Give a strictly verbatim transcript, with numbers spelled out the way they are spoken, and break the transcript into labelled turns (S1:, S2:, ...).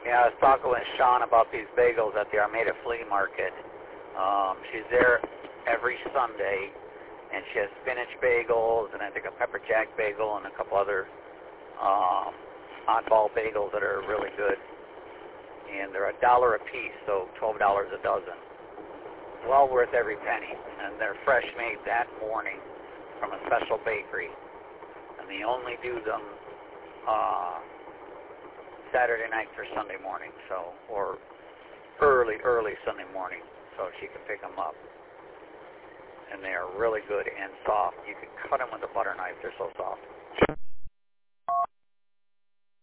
S1: Yeah, I was talking with Sean about these bagels at the Armada Flea Market. Um, she's there every Sunday, and she has spinach bagels, and I think a pepper jack bagel, and a couple other um, oddball bagels that are really good. And they're a dollar a piece, so twelve dollars a dozen. Well worth every penny. And they're fresh made that morning from a special bakery. And they only do them uh, Saturday nights or Sunday morning, so or early, early Sunday morning, so she can pick them up. And they are really good and soft. You can cut them with a butter knife. They're so soft.